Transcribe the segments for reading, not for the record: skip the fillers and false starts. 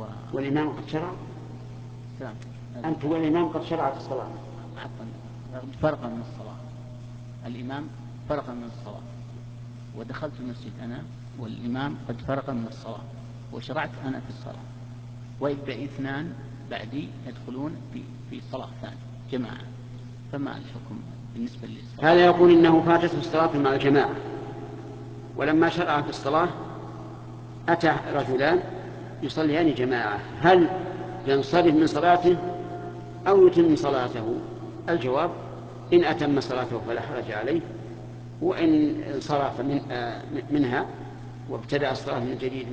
والإمام قد شرع. سلام. أنت والإمام قد شرعت الصلاة. عفوا، فرقا من الصلاة. الإمام فرقا من الصلاة، ودخلت المسجد أنا والإمام قد فرق من الصلاة، وشرعت أنا في الصلاة، ويبدأ اثنان بعدي يدخلون في صلاة ثانية جماعة، فما الحكم بالنسبة للصلاة؟ هذا يقول إنه فاتته الصلاة مع الجماعة، ولما شرع في الصلاة أتى رجلان يصليان جماعة، هل ينصرف من صلاته أو يتم صلاته؟ الجواب: إن أتم صلاته فلا حرج عليه، وإن انصرف منها وابتدأ الصلاة من جديد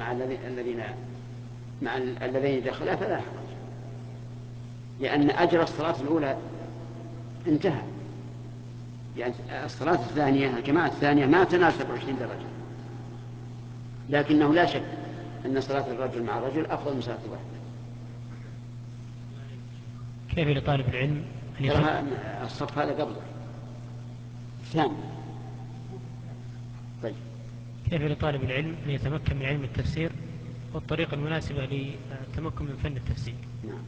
مع الذين دخلا فلا حرج، لأن أجر الصلاة الأولى انتهى. يعني الصلاة الثانية، الجماعة الثانية ما تناسب 20 درجة، لكنه لا شك أن صلاة الرجل مع الرجل أفضل من صلاة الواحد. كيف لطالب العلم الصف هذا قبله الثاني. طيب، كيف لطالب العلم أن يتمكن من علم التفسير والطريقة المناسبة للتمكن من فن التفسير؟ نعم.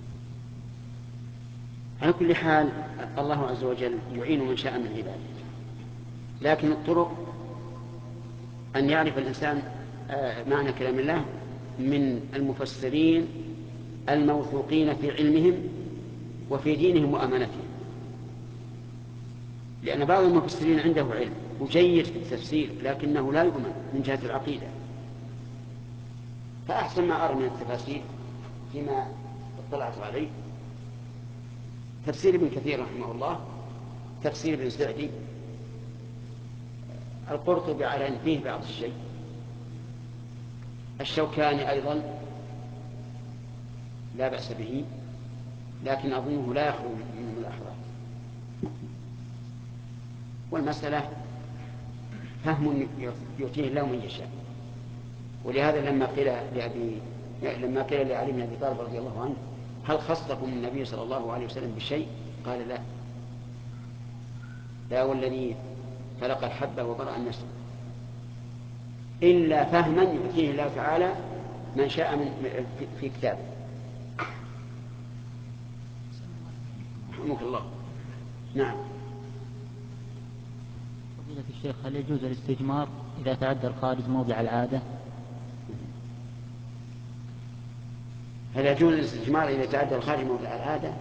على كل حال الله عز وجل يعين من شاء من عباده، لكن الطرق أن يعرف الإنسان معنى كلام الله من المفسرين الموثوقين في علمهم وفي دينهم وأمانتهم، لأن بعض المفسرين عنده علم وجيد في التفسير لكنه لا يؤمن من جهة العقيدة. فأحسن ما أرى من التفاسير فيما اطلعت عليه تفسير ابن كثير رحمه الله، تفسير ابن سعدي، القرطبي على أن فيه بعض الشيء، الشوكاني أيضا لا بأس به، لكن أظنه لا يخلو من الأحراف. والمسألة فهم يؤتيه الله من يشاء. ولهذا لما قيل لعلي بن أبي طالب رضي الله عنه: هل خصكم النبي صلى الله عليه وسلم بشيء؟ قال: لا والذي خلق الحبة وبرأ النسل، إلا فهما يؤتيه الله تعالى من شاء في كتابه. رحمك الله. نعم. فضيلة الشيخ، هل يجوز الاستجمار إذا تعدى الخارج موضع العادة؟ هل يجوز الاستجمار إذا تعدى الخارج موضع العادة؟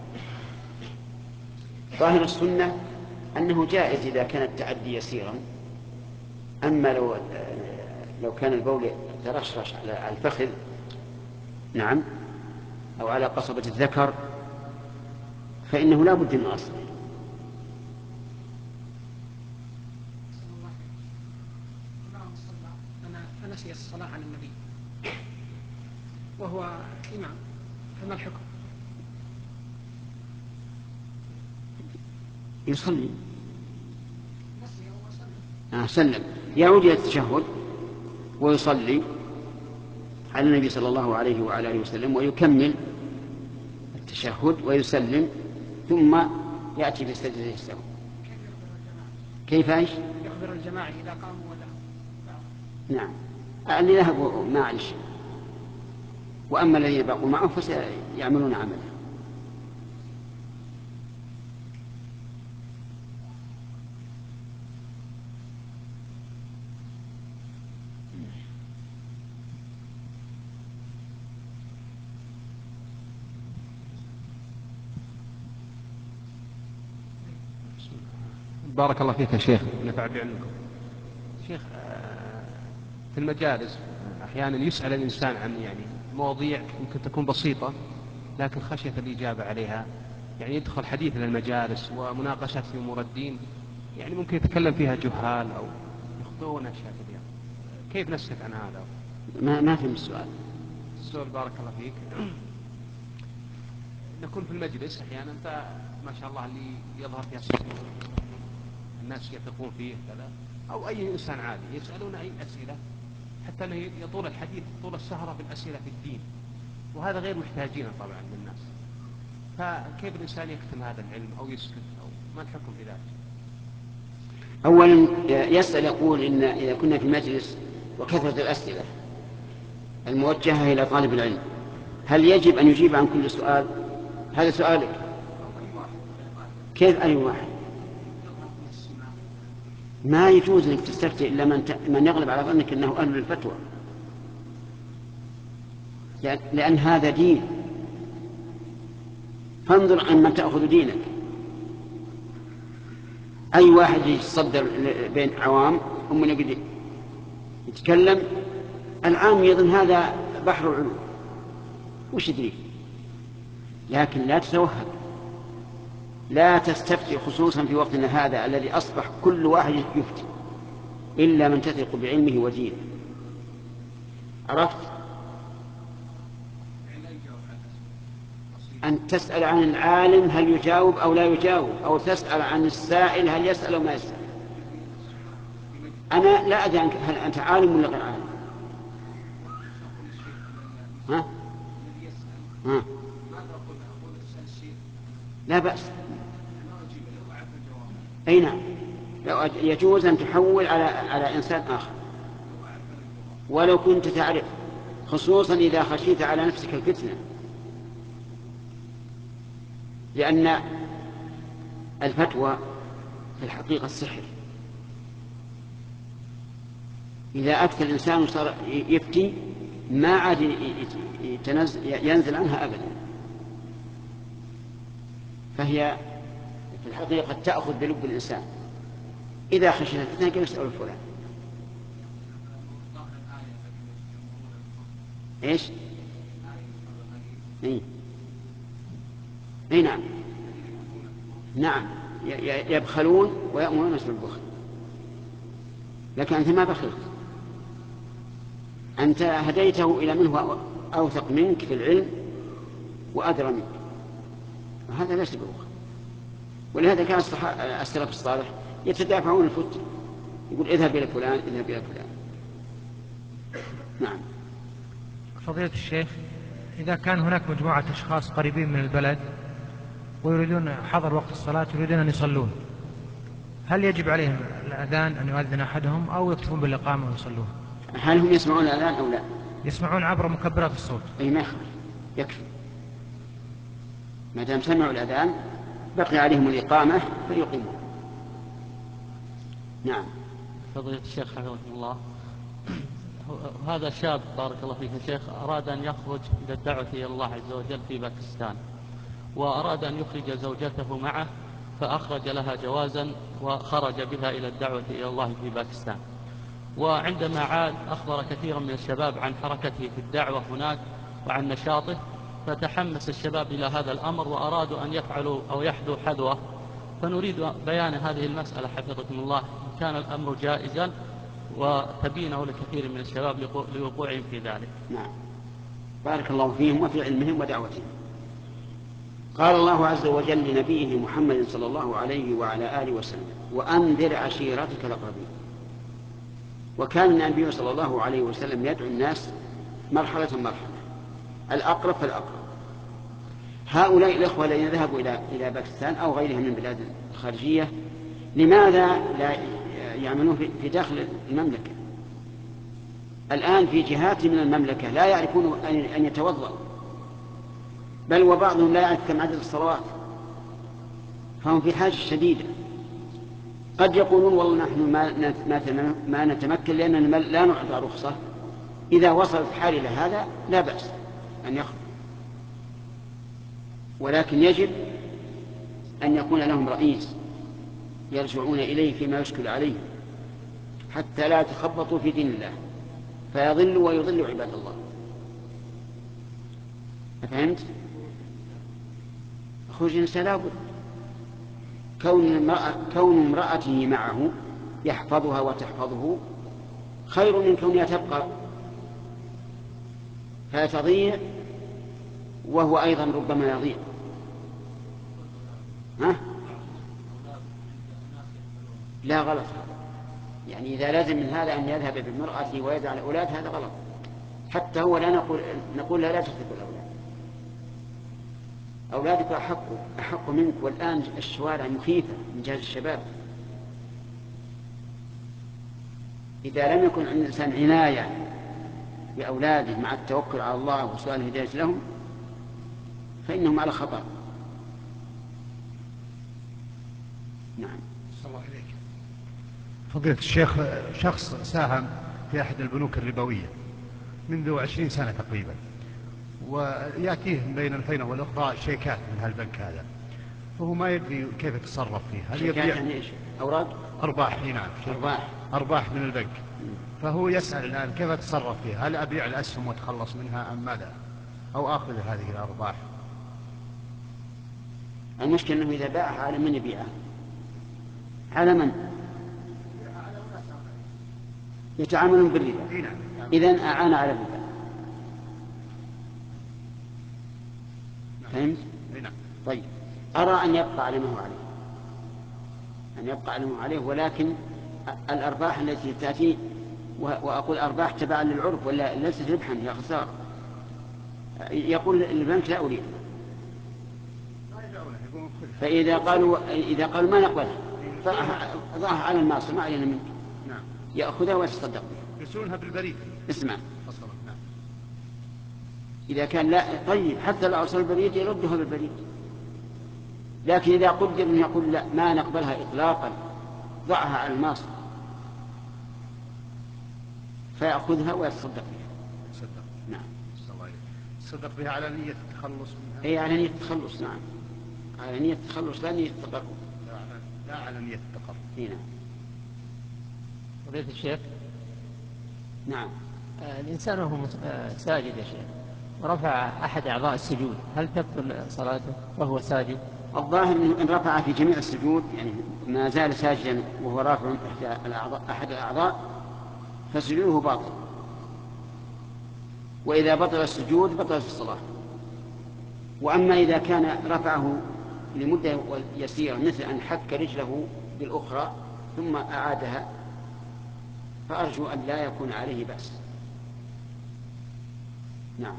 ظاهر السنة أنه جائز إذا كان التعدي يسيرا، أما لو كان البول ترشرش على الفخذ، نعم، أو على قصبة الذكر، فإنه لا بد من أصله. أنا نسي الصلاة على النبي وهو إمام، فما الحكم؟ يصلي سلم، يعود إلى التشهد ويصلي على النبي صلى الله عليه وعلى آله وسلم، ويكمل التشهد ويسلم، ثم يأتي بسجدة السهو. كيف ايش؟ يخبر الجماعة إذا قاموا ولا؟ نعم، اللي ذهبوا ما عليه شيء، وأما الذين بقوا معه فسيعملون عمله. بارك الله فيك يا شيخ، نفع بعلمكم. شيخ، في المجالس أحيانا يسأل الإنسان عن مواضيع يمكن تكون بسيطة لكن خشية الإجابة عليها، يدخل حديث للمجالس ومناقشات في أمور الدين، ممكن يتكلم فيها جهال أو يخطئون أشياء كثيرة. كيف نسكت عن هذا؟ ما فهم السؤال. السؤال بارك الله فيك، نكون في المجلس أحيانا ما شاء الله اللي يظهر فيها الناس يثقون فيه كذا، أو أي إنسان عادي يسألون أي أسئلة، حتى أنه يطول الحديث طول السهرة في الأسئلة في الدين، وهذا غير محتاجين طبعا للناس. فكيف الإنسان يكتم هذا العلم أو يسكت، أو ما الحكم في ذلك؟ أولا يسأل يقول إن إذا كنا في مجلس وكثرة الأسئلة الموجهة إلى طالب العلم، هل يجب أن يجيب عن كل سؤال؟ هذا سؤالك. كيف أي واحد؟ ما يجوز أنك تستفتي إلا من يغلب على ظنك أنه أهل للفتوى، لأن هذا دين. فانظر عن من تأخذ دينك. أي واحد يتصدر بين عوام هم يقدر يتكلم، العام يظن هذا بحر العلوم وش يدري. لكن لا تتوهق، لا تستفتي، خصوصا في وقتنا هذا الذي أصبح كل واحد يفتي إلا من تثق بعلمه ودينه. عرفت؟ أن تسأل عن العالم هل يجاوب أو لا يجاوب، أو تسأل عن السائل هل يسأل أو ما يسأل. أنا لا أدري هل أنت عالم ولا غير عالم. ها؟ ها؟ لا بأس. أي نعم، يجوز أن تحول على إنسان آخر ولو كنت تعرف، خصوصا إذا خشيت على نفسك الفتنة، لأن الفتوى في الحقيقة السحر. إذا أفتى الإنسان وصار يفتي ما عاد ينزل عنها أبدا، فهي في الحقيقة تأخذ بلب الإنسان. إذا خشيت الفتنة قل اسأل فلان. إيش؟ أي نعم، نعم، يبخلون ويأمرون بالبخل. لكن أنت ما بخلت، أنت هديته إلى من هو أوثق منك في العلم وأدرى منك، وهذا ليس ببخل. ولهذا كان السلف الصالح يتدافعون الفتن، يقول اذهب إلى فلان اذهب إلى فلان. نعم. فضيلة الشيخ، إذا كان هناك مجموعة أشخاص قريبين من البلد ويريدون حضر وقت الصلاة يريدون أن يصلون، هل يجب عليهم الأذان أن يؤذن أحدهم أو يكتفون بالإقامة ويصلون؟ هل هم يسمعون الأذان أو لا؟ يسمعون عبر مكبرات الصوت. أي ما يخالف، يكفي ما دام سمعوا الأذان بقي عليهم الإقامة فيقيمون. نعم. فضيلة الشيخ حفظكم الله، هذا شاب بارك الله فيك يا شيخ أراد أن يخرج إلى الدعوة إلى الله عز وجل في باكستان، وأراد أن يخرج زوجته معه، فأخرج لها جوازا وخرج بها إلى الدعوة إلى الله في باكستان. وعندما عاد أخبر كثيرا من الشباب عن حركته في الدعوة هناك وعن نشاطه، فتحمس الشباب إلى هذا الأمر وأرادوا أن يفعلوا أو يحذوا حذوه. فنريد بيان هذه المسألة حفظكم الله إن كان الأمر جائزا وتبينه لكثير من الشباب لوقوعهم في ذلك. نعم، بارك الله فيهم وفي علمهم ودعوتهم. قال الله عز وجل لنبيه محمد صلى الله عليه وعلى آله وسلم: وأنذر عشيرتك الأقربين. وكان النبي صلى الله عليه وسلم يدعو الناس مرحلة مرحلة، الأقرب فالأقرب. هؤلاء الإخوة الذين ذهبوا إلى باكستان أو غيرها من البلاد الخارجية لماذا لا يعملون في داخل المملكة؟ الآن في جهات من المملكة لا يعرفون أن يتوضأ، بل وبعضهم لا يعرف كم عدد الصلوات، فهم في حاجة شديدة. قد يقولون والله نحن ما نتمكن لأننا لا نعطى رخصة. إذا وصلت الحال إلى هذا لا بأس أن يخرج، ولكن يجب أن يكون لهم رئيس يرجعون إليه فيما يشكل عليه، حتى لا يتخبطوا في دين الله فيضلوا ويضلوا عباد الله. فهمت؟ خروج الإنسان لابد. كون امرأته معه يحفظها وتحفظه خير من كونها تبقى فتضيع وهو أيضا ربما يضيع. ها؟ لا، غلط هذا. يعني إذا لازم من هذا أن يذهب بامرأته ويدع الأولاد هذا غلط. حتى هو لا نقول لا تترك الأولاد، أولادك أحق منك. والآن الشوارع مخيفة من جهة الشباب. إذا لم يكن عند الإنسان عناية بأولاده مع التوكل على الله وسؤال الهداية لهم فإنهم على خطأ. نعم. صلى الله عليك. فضيلة الشيخ، شخص ساهم في أحد البنوك الربوية منذ 20 سنة تقريبا، ويأتيه بين الحين والأخرى شيكات من هالبنك هذا، فهو ما يدري كيف يتصرف فيه. هل شيكات يعني إيش؟ أوراق؟ أرباح. نعم، أرباح من البنك. فهو يسأل الآن كيف أتصرف فيه، هل أبيع الأسهم وأتخلص منها أم ماذا، أو آخذ هذه الأرباح؟ المشكلة أنه إذا باعها على من يبيعها؟ على من؟ يتعاملون بالربا. إذن أعان على الربا. فهمت؟ طيب، أرى أن يبقى على ما هو عليه، أن يبقى على ما هو عليه، ولكن الأرباح التي تأتي، وأقول أرباح تبعا للعرف ولا ليست ربحا، هي خسارة، يقول البنك لا أريد. فإذا قالوا ما نقبلها ضعها على المعصية ما علينا منك، يأخذها ويتصدق بها. يرسلونها بالبريد. اسمع، إذا كان لا طيب، حتى لو أرسل البريد يردها بالبريد، لكن إذا قدر أن يقول لا ما نقبلها إطلاقا ضعها على المعصية فيأخذها ويتصدق بها. نعم. تصدق بها على نية التخلص منها. هي على نية التخلص. نعم، على نية التخلص لا نية التقرب. لا على نية التقرب. نعم. فضيلة الشيخ. نعم. الإنسان وهو ساجد يا شيخ ورفع أحد أعضاء السجود، هل تبطل صلاته وهو ساجد؟ الظاهر إن رفع في جميع السجود، يعني ما زال ساجدا وهو رافع أحد الأعضاء فسجوده باطل، وإذا بطل السجود بطلت الصلاة. وأما إذا كان رفعه لمدة يسيرة مثل أن حك رجله بالأخرى ثم أعادها فأرجو أن لا يكون عليه بأس. نعم.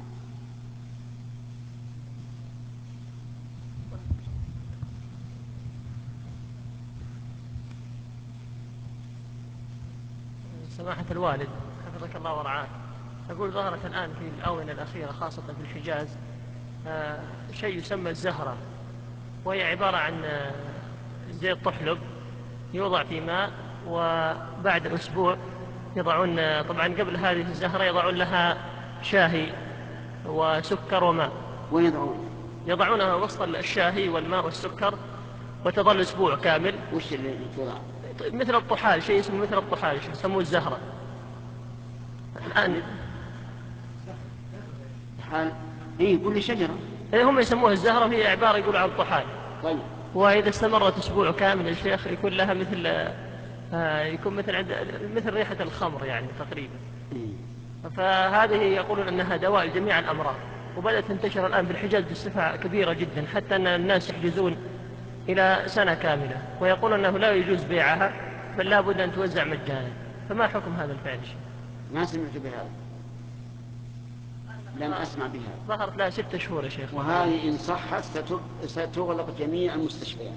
سماحة الوالد حفظك الله ورعاك، أقول ظهرت الآن في الآونة الأخيرة خاصة في الحجاز شيء يسمى الزهرة، وهي عبارة عن زي الطحلب يوضع في ماء، وبعد أسبوع يضعون، طبعا قبل هذه الزهرة يضعون لها شاهي وسكر وماء. وين يضعون؟ يضعونها وسط الشاهي والماء والسكر وتظل أسبوع كامل. وش اللي توضع؟ مثل الطحال، شيء اسمه مثل الطحال يسموه الزهرة الآن. طحال إيه كل شجرة. هم يسموها الزهرة، وهي عبارة يقولوا عن الطحال. طيب. وإذا استمرت أسبوع كامل يا شيخ يكون لها مثل يكون مثل ريحة الخمر يعني تقريبا. فهذه يقولون أنها دواء لجميع الأمراض، وبدأت تنتشر الآن في الحجاز بصفة كبيرة جدا، حتى أن الناس يحجزون إلى سنة كاملة، ويقولون أنه لا يجوز بيعها بل لا بد أن توزع مجانا. فما حكم هذا الفعل شيء؟ ما سمعت بهذا، لم أسمع بها. ظهرت لها 6 شهور يا شيخ. وهذه إن صحت ستغلق جميع المستشفيات.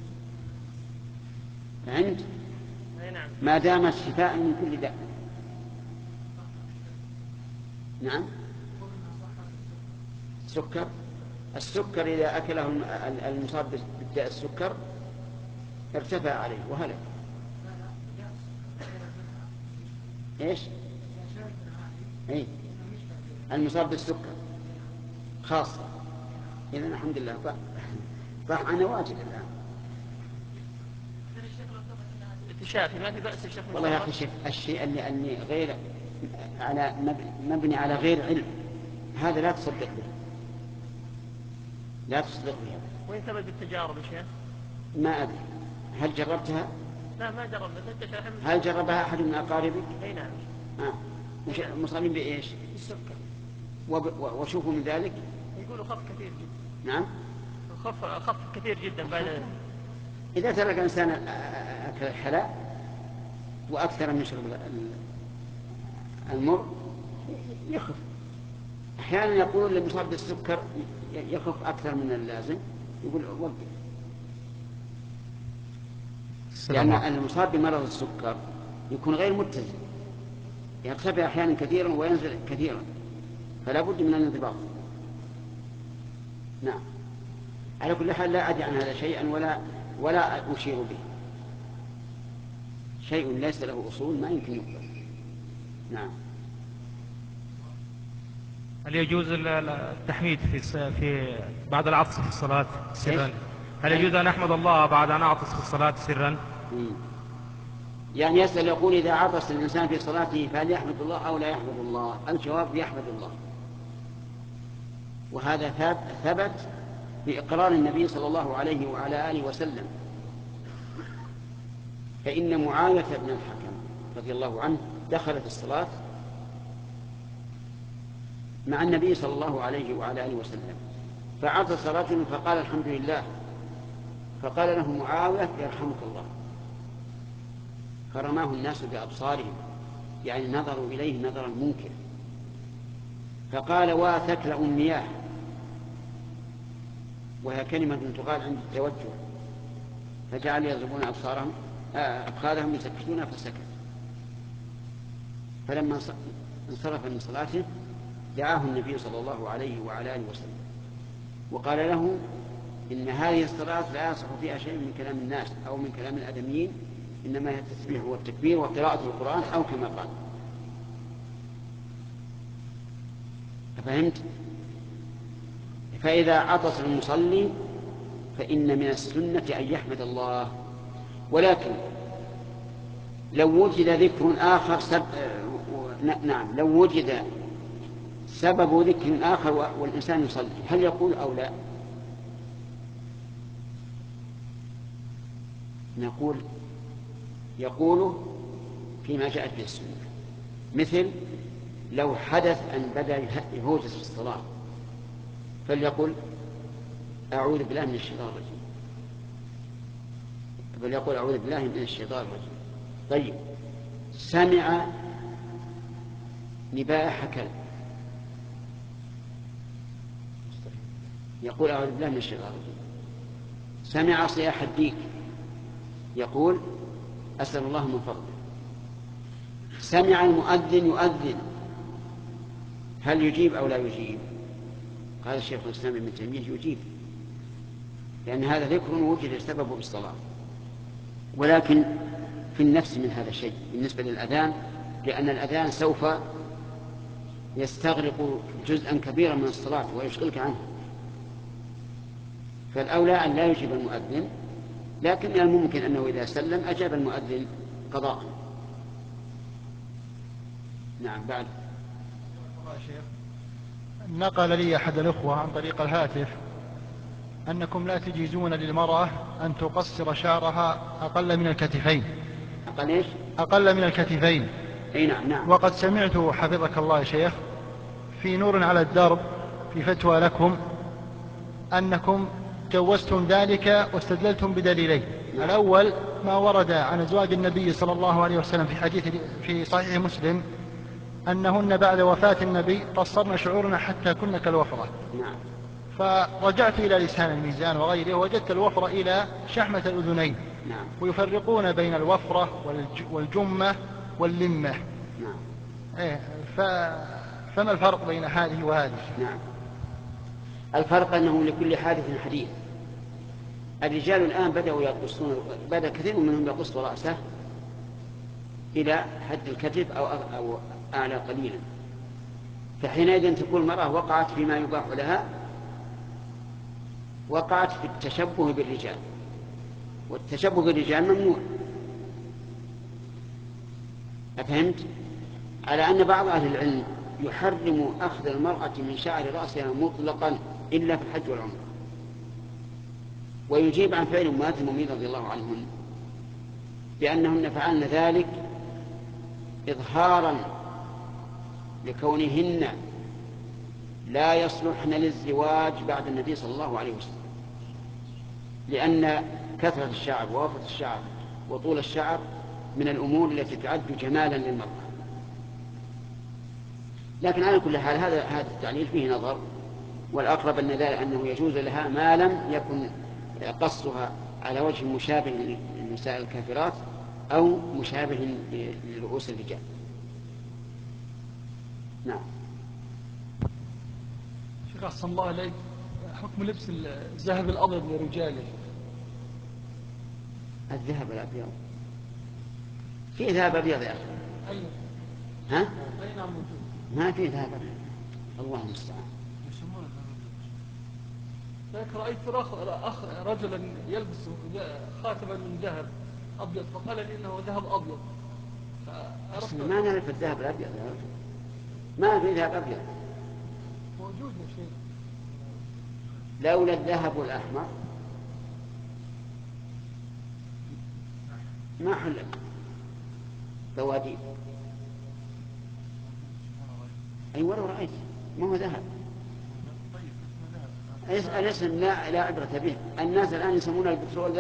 فهمت؟ نعم. ما دامت شفاء من كل داء. نعم. السكر إذا أكله المصاب بداء السكر ارتفع عليه وهلك. ايش؟ ايه المصاب بالسكر خاصة. إذا الحمد لله صح أنا واجد الآن. التشافي ما في بأس يا شيخ. والله يا أخي شيخ، الشيء اللي غير على مبني على غير علم هذا لا تصدق به، لا تصدق به. وين ثبت بالتجارب يا شيخ؟ ما أدري. هل جربتها؟ لا ما جربت. هل جربها أحد من أقاربك؟ أي نعم. مصابين بإيش؟ السكر. وشوفوا من ذلك يقولوا خف كثير جدا. نعم. خف كثير جدا بعد. إذا ترك الإنسان أكل الحلال وأكثر من شرب المر يخف. أحيانا يقولون للمصاب بالسكر يخف أكثر من اللازم، يقول وقف، لأن المصاب بمرض السكر يكون غير متزن، يرتفع أحيانا كثيرا وينزل كثيرا، فلا بد من الانضباط. نعم. على كل حال لا أدري عن هذا شيئا ولا أشير به. شيء ليس له أصول ما يمكن يقبل. نعم. هل يجوز التحميد في بعد العطس في الصلاة سرا؟ هل يجوز أن أحمد الله بعد أن أعطس في الصلاة سرا؟ يعني يسأل يقول إذا عطس الإنسان في صلاته فهل يحمد الله أو لا يحمد الله؟ الجواب يحمد الله، وهذا ثبت بإقرار النبي صلى الله عليه وعلى آله وسلم. فإن معاوية بن الحكم رضي الله عنه دخل في الصلاة مع النبي صلى الله عليه وعلى آله وسلم، فعطس رجل فقال الحمد لله، فقال له معاوية يرحمك الله، فرماه الناس بأبصارهم، يعني نظروا إليه نظر المنكر، فقال واتكلأ المياه، وهي كلمة تقال عند التوجه، فجعل يضربون أبخاذهم يسكتون فسكت. فلما انصرف من صلاته دعاه النبي صلى الله عليه وعلى آله وسلم وقال له إن هذه الصلاة لا يصح فيها شيء من كلام الناس أو من كلام الآدميين، إنما هي التسبيح والتكبير وقراءة القرآن أو كما قال. فهمت؟ فإذا عطس المصلي فإن من السنة أن يحمد الله، ولكن لو وجد ذكر آخر لو وجد سبب ذكر آخر والإنسان يصلي هل يقول أو لا؟ نقول يقوله فيما جاءت به السنة، مثل لو حدث أن بدأ يهوجس في الصلاة فليقل أعوذ بالله من الشيطان الرجيم، فليقول أعوذ بالله من الشيطان الرجيم. طيب، سمع نباح كلب يقول أعوذ بالله من الشيطان الرجيم. سمع صياح الديك يقول أسأل الله من فضله. سمع المؤذن يؤذن هل يجيب أو لا يجيب؟ قال الشيخ الإسلام ابن تيمية يجيب، لأن هذا ذكر وجد سببه بالصلاة، ولكن في النفس من هذا الشيء بالنسبة للأذان، لأن الأذان سوف يستغرق جزءا كبيرا من الصلاة ويشغلك عنه، فالأولى أن لا يجيب المؤذن، لكن من الممكن أنه إذا سلم أجاب المؤذن قضاء. نعم. بعد نقل لي أحد الأخوة عن طريق الهاتف أنكم لا تجيزون للمرأة أن تقصر شعرها أقل من الكتفين. أقل إيش؟ أقل من الكتفين. أي نعم. وقد سمعت حفظك الله يا شيخ في نور على الدرب في فتوى لكم أنكم جوزتم ذلك واستدللتم بدليلين. الأول ما ورد عن أزواج النبي صلى الله عليه وسلم في حديث في صحيح مسلم أنهن بعد وفاة النبي قصرن شعورنا حتى كن كالوفرة. فرجعت إلى لسان الميزان وغيره وجدت الوفرة إلى شحمة الأذنين. ويفرقون بين الوفرة والجمة واللمة. فما الفرق بين هذه وهذه؟ نعم. الفرق أنه لكل حادث حديث. الرجال الآن بدأ كثير منهم يقص رأسه إلى حد الكتف أو أعلى قليلا، فحينئذ تكون المرأة وقعت فيما يباح لها، وقعت في التشبه بالرجال، والتشبه بالرجال ممنوع. أفهمت؟ على أن بعض أهل العلم يحرم أخذ المرأة من شعر رأسها مطلقا إلا في الحج والعمرة، ويجيب عن فعل أمهات المؤمنين رضي الله عنهن بأنهن فعلن ذلك إظهارا لكونهن لا يصلحن للزواج بعد النبي صلى الله عليه وسلم، لأن كثرة الشعر ووفرة الشعر وطول الشعر من الأمور التي تعد جمالا للمرأة. لكن على كل حال هذا التعليل فيه نظر، والأقرب أنه يجوز لها ما لم يكن قصها على وجه مشابه للنساء الكافرات أو مشابه لرؤوس الرجال. نعم. شيخ أحسن الله عليك، حكم لبس الذهب الأبيض للرجال؟ الذهب الأبيض في ذهب أبيض يا أخي؟ أين؟ ها؟ أين موجود؟ ما في ذهب أبيض، الله المستعان. لكن رأيت رجلا يلبس خاتما من ذهب أبيض فقال لي إنه ذهب أبيض. ما نعرف الذهب الأبيض يا رجل، ما في ذهب أبيض موجود يا شيخ. لولا الذهب الأحمر ما حل بوادي. أي ولو رأيت ما هو ذهب. الاسم لا عبرة به. الناس الآن يسمون البترول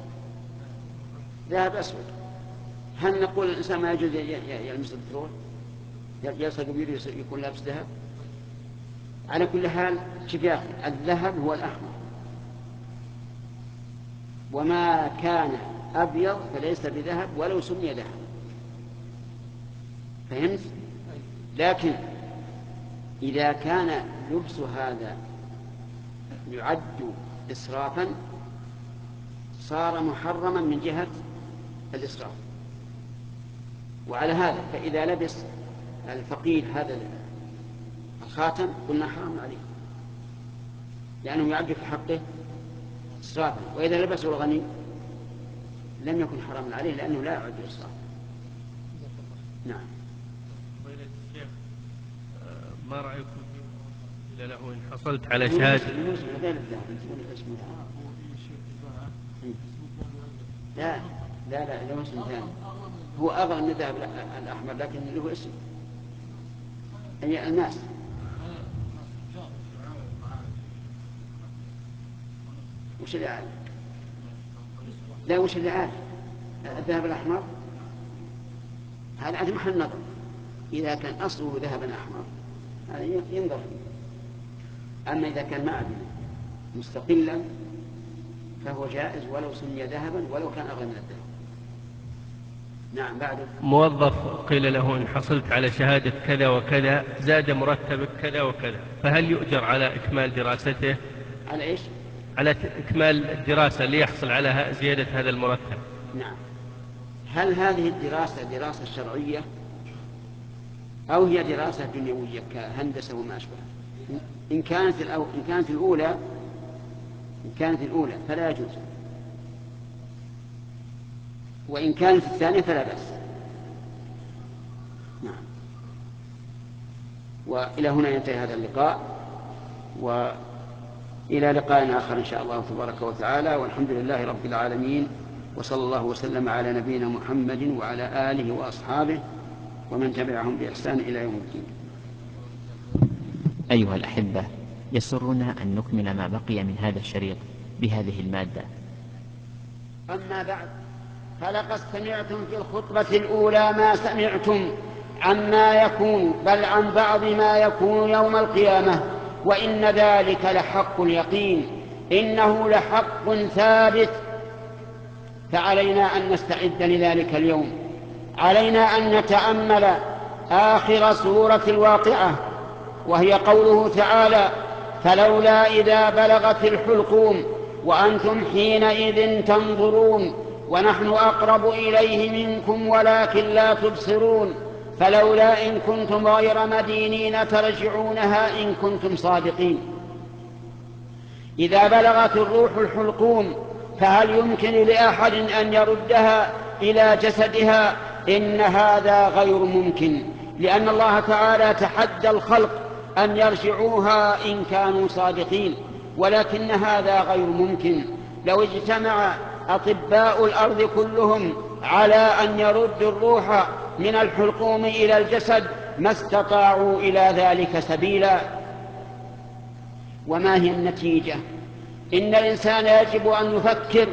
ذهب أسود. هل نقول الإنسان ما يجوز يلمس البترول يلصق بيده يكون لابس ذهب؟ على كل حال شوف يا أخي، الذهب هو الأحمر، وما كان أبيض فليس بذهب ولو سمي ذهب. فهمت؟ لكن إذا كان لبس هذا يعد إسرافا صار محرما من جهة الإسراف. وعلى هذا فإذا لبس الفقير هذا الخاتم قلنا حرام عليه لأنه يعد في حقه إسرافا، وإذا لبسه الغني لم يكن حراما عليه لأنه لا يعد إسرافا. نعم. فضيلة الشيخ، ما رأيكم إذا له إن حصلت على شهادة؟ لا له اسم ثاني، هو أغلى من الذهب الأحمر لكن له اسم أي الماس. وش اللي عارف؟ لا وش اللي عارف؟ الذهب الأحمر هذا عاد محل نظر. إذا كان أصله ذهبا أحمر هذا ينظر فيه. أما إذا كان معدن مستقلا فهو جائز ولو سمي ذهبا ولو كان أغلى من الذهب. نعم. بعده موظف قيل له إن حصلت على شهادة كذا وكذا زاد مرتبك كذا وكذا، فهل يؤجر على إكمال دراسته؟ على إيش؟ على إكمال الدراسة ليحصل على زيادة هذا المرتب. نعم. هل هذه الدراسة دراسة شرعية أو هي دراسة دنيوية كهندسة وما أشبه؟ إن كانت الأولى فلا يجوز، وإن كانت الثانية فلا بأس. نعم. وإلى هنا ينتهي هذا اللقاء، وإلى لقاء آخر إن شاء الله تبارك وتعالى، والحمد لله رب العالمين، وصلى الله وسلم على نبينا محمد وعلى آله وأصحابه ومن تبعهم بإحسان إلى يوم الدين. أيها الأحبة، يسرنا أن نكمل ما بقي من هذا الشريط بهذه المادة. أما بعد، فلقد سمعتم في الخطبة الأولى ما سمعتم عما يكون، بل عن بعض ما يكون يوم القيامة، وإن ذلك لحق اليقين، إنه لحق ثابت. فعلينا أن نستعد لذلك اليوم. علينا أن نتأمل آخر سورة الواقعة، وهي قوله تعالى: فلولا إذا بلغت الحلقوم وأنتم حينئذ تنظرون ونحن أقرب إليه منكم ولكن لا تبصرون، فلولا إن كنتم غير مدينين ترجعونها إن كنتم صادقين. إذا بلغت الروح الحلقوم فهل يمكن لأحد أن يردها إلى جسدها؟ إن هذا غير ممكن، لأن الله تعالى تحدى الخلق أن يرجعوها إن كانوا صادقين، ولكن هذا غير ممكن. لو اجتمع أطباء الأرض كلهم على أن يردوا الروح من الحلقوم إلى الجسد ما استطاعوا إلى ذلك سبيلا. وما هي النتيجة؟ إن الإنسان يجب أن يفكر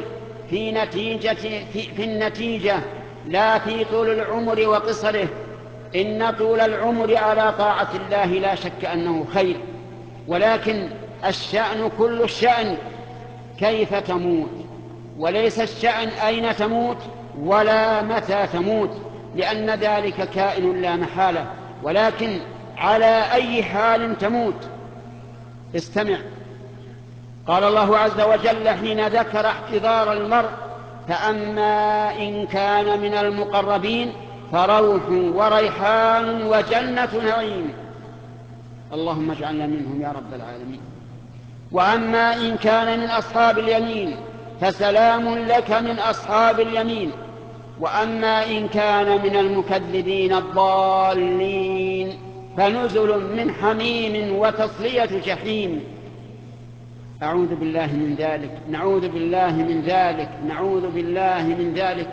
في النتيجة لا في طول العمر وقصره. إن طول العمر على طاعة الله لا شك أنه خير، ولكن الشأن كل الشأن كيف تموت، وليس الشأن أين تموت ولا متى تموت، لأن ذلك كائن لا محالة. ولكن على أي حال تموت. استمع، قال الله عز وجل حين ذكر احتضار المرء: فأما إن كان من المقربين فروح وريحان وجنة نعيم. اللهم اجعلنا منهم يا رب العالمين. وأما إن كان من أصحاب اليمين فسلام لك من أصحاب اليمين. وأما إن كان من المكذبين الضالين فنزل من حميم وتصلية جحيم. أعوذ بالله من ذلك، نعوذ بالله من ذلك، نعوذ بالله من ذلك.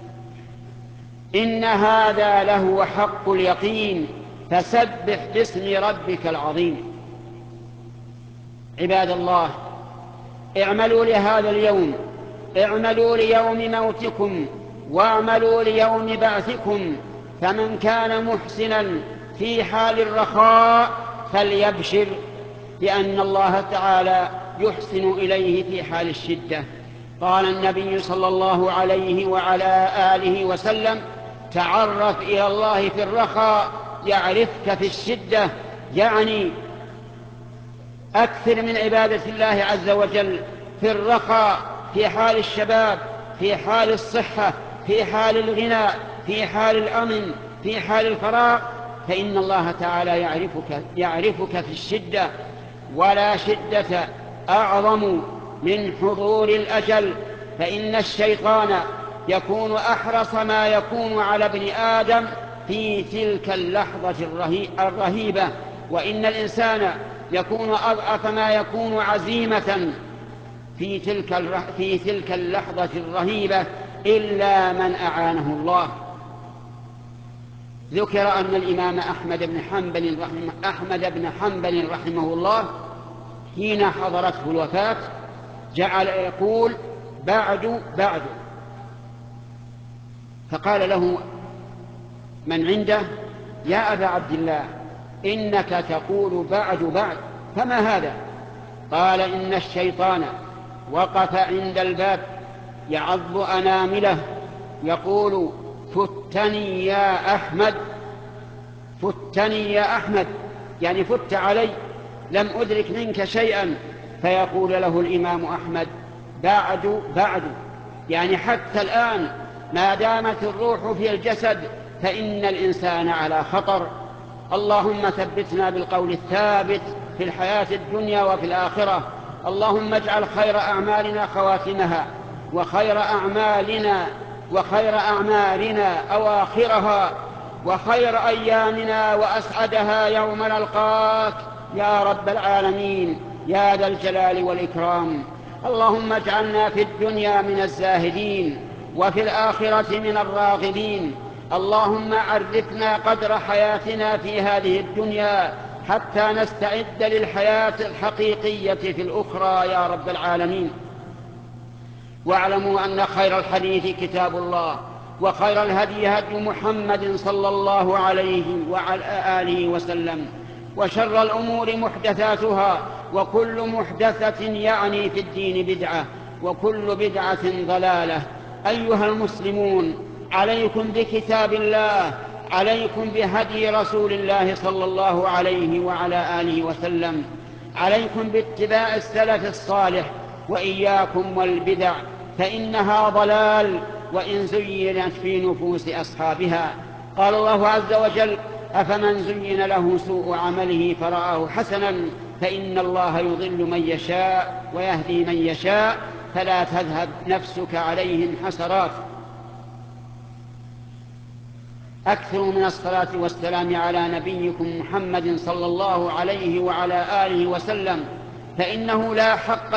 إن هذا لهو حق اليقين، فسبح باسم ربك العظيم. عباد الله، اعملوا لهذا اليوم، اعملوا ليوم موتكم، واعملوا ليوم بعثكم. فمن كان محسنا في حال الرخاء فليبشر بأن الله تعالى يحسن إليه في حال الشدة. قال النبي صلى الله عليه وعلى آله وسلم: تعرف إلى الله في الرخاء يعرفك في الشدة. يعني أكثر من عبادة الله عز وجل في الرخاء، في حال الشباب، في حال الصحة، في حال الغنى، في حال الأمن، في حال الفراغ، فإن الله تعالى يعرفك في الشدة. ولا شدة أعظم من حضور الأجل، فإن الشيطان يكون أحرص ما يكون على ابن آدم في تلك اللحظة الرهيبة، وإن الإنسان يكون أضعف ما يكون عزيمة في تلك اللحظة الرهيبة إلا من أعانه الله. ذكر أن الإمام أحمد بن حنبل رحمه الله حين حضرته الوفاة جعل يقول: بعد بعد. فقال له من عنده: يا أبا عبد الله، إنك تقول بعد بعد، فما هذا؟ قال: إن الشيطان وقف عند الباب يعض أنامله يقول: فتني يا أحمد، فتني يا أحمد، يعني فت علي، لم أدرك منك شيئا. فيقول له الإمام أحمد: بعد بعد، يعني حتى الآن ما دامت الروح في الجسد فإن الإنسان على خطر. اللهم ثبتنا بالقول الثابت في الحياة الدنيا وفي الآخرة. اللهم اجعل خير أعمالنا خواتمها، وخير أعمالنا أواخرها، وخير أيامنا وأسعدها يوم نلقاك يا رب العالمين يا ذا الجلال والإكرام. اللهم اجعلنا في الدنيا من الزاهدين وفي الآخرة من الراغبين. اللهم عرفنا قدر حياتنا في هذه الدنيا حتى نستعد للحياة الحقيقية في الأخرى يا رب العالمين. واعلموا أن خير الحديث كتاب الله، وخير الهدي هدي محمد صلى الله عليه وعلى آله وسلم، وشر الأمور محدثاتها، وكل محدثة يعني في الدين بدعة، وكل بدعة ضلالة. أيها المسلمون، عليكم بكتاب الله، عليكم بهدي رسول الله صلى الله عليه وعلى آله وسلم، عليكم باتباع السلف الصالح، وإياكم والبدع فإنها ضلال وإن زينت في نفوس أصحابها. قال الله عز وجل: أفمن زين له سوء عمله فرآه حسنا فإن الله يضل من يشاء ويهدي من يشاء فلا تذهب نفسك عليهم حسرات. أكثروا من الصلاة والسلام على نبيكم محمد صلى الله عليه وعلى آله وسلم، فإنه لا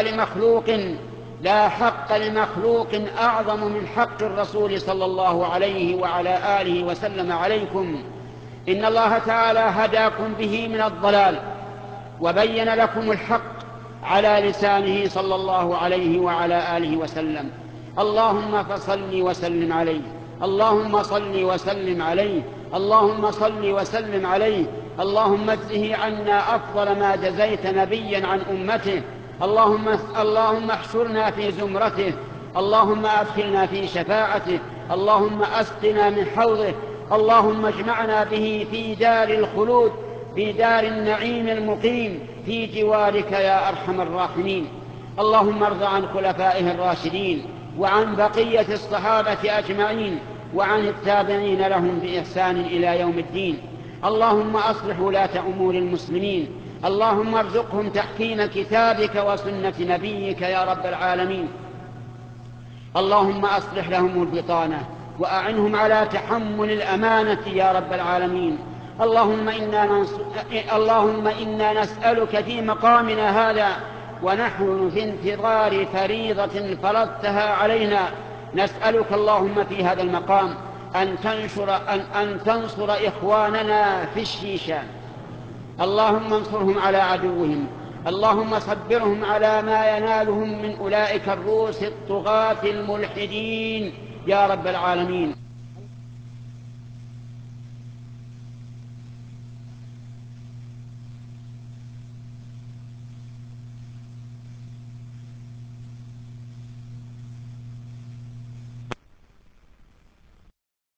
حق لمخلوق أعظم من حق الرسول صلى الله عليه وعلى آله وسلم عليكم. إن الله تعالى هداكم به من الضلال وبين لكم الحق على لسانه صلى الله عليه وعلى آله وسلم. اللهم فصل وسلم عليه، اللهم صل وسلم عليه، اللهم صل وسلم عليه. اللهم اجزه عنا أفضل ما جزيت نبيا عن أمته. اللهم احشرنا في زمرته، اللهم أدخلنا في شفاعته، اللهم أسقنا من حوضه، اللهم اجمعنا به في دار الخلود في دار النعيم المقيم في جوارك يا أرحم الراحمين. اللهم ارض عن خلفائه الراشدين وعن بقية الصحابة أجمعين وعن التابعين لهم بإحسان إلى يوم الدين. اللهم أصلح ولاة أمور المسلمين، اللهم ارزقهم تحكيم كتابك وسنة نبيك يا رب العالمين. اللهم أصلح لهم البطانة وأعنهم على تحمل الأمانة يا رب العالمين. اللهم إنا نسألك في مقامنا هذا ونحن في انتظار فريضة فرضتها علينا، نسألك اللهم في هذا المقام أن تنصر إخواننا في الشيشان، اللهم انصرهم على عدوهم، اللهم صبرهم على ما ينالهم من أولئك الروس الطغاة الملحدين يا رب العالمين.